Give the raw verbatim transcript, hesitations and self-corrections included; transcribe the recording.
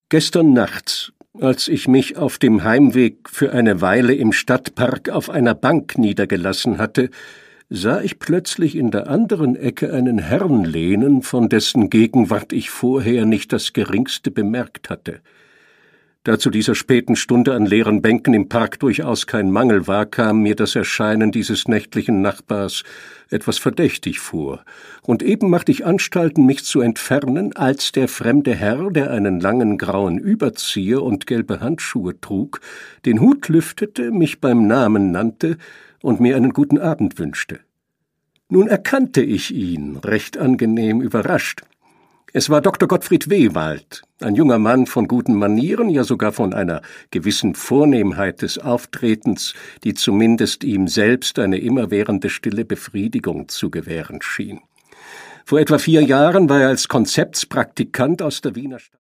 Gestern Nacht, als ich mich auf dem Heimweg für eine Weile im Stadtpark auf einer Bank niedergelassen hatte, sah ich plötzlich in der anderen Ecke einen Herrn lehnen, von dessen Gegenwart ich vorher nicht das Geringste bemerkt hatte. Da zu dieser späten Stunde an leeren Bänken im Park durchaus kein Mangel war, kam mir das Erscheinen dieses nächtlichen Nachbars etwas verdächtig vor, und eben machte ich Anstalten, mich zu entfernen, als der fremde Herr, der einen langen grauen Überzieher und gelbe Handschuhe trug, den Hut lüftete, mich beim Namen nannte und mir einen guten Abend wünschte. Nun erkannte ich ihn, recht angenehm überrascht. Es war Doktor Gottfried Wewald, ein junger Mann von guten Manieren, ja sogar von einer gewissen Vornehmheit des Auftretens, die zumindest ihm selbst eine immerwährende stille Befriedigung zu gewähren schien. Vor etwa vier Jahren war er als Konzeptspraktikant aus der Wiener Stadt